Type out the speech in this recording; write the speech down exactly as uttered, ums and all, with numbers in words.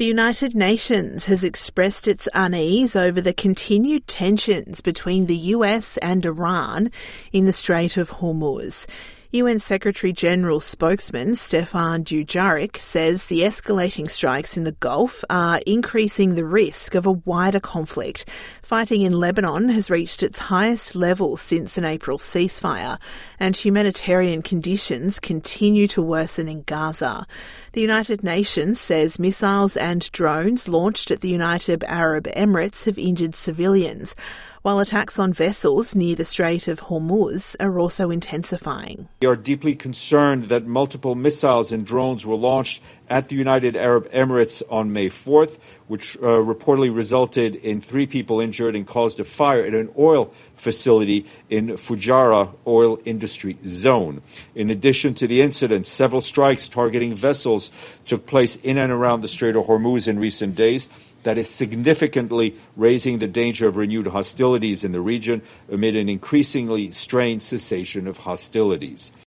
The United Nations has expressed its unease over the continued tensions between the U S and Iran in the Strait of Hormuz. U N Secretary-General spokesman Stéphane Dujarric says the escalating strikes in the Gulf are increasing the risk of a wider conflict. Fighting in Lebanon has reached its highest level since an April ceasefire, and humanitarian conditions continue to worsen in Gaza. The United Nations says missiles and drones launched at the United Arab Emirates have injured civilians, while attacks on vessels near the Strait of Hormuz are also intensifying. We are deeply concerned that multiple missiles and drones were launched at the United Arab Emirates on May fourth, which uh, reportedly resulted in three people injured and caused a fire at an oil facility in Fujairah oil industry zone. In addition to the incident, several strikes targeting vessels took place in and around the Strait of Hormuz in recent days. That is significantly raising the danger of renewed hostilities in the region amid an increasingly strained cessation of hostilities.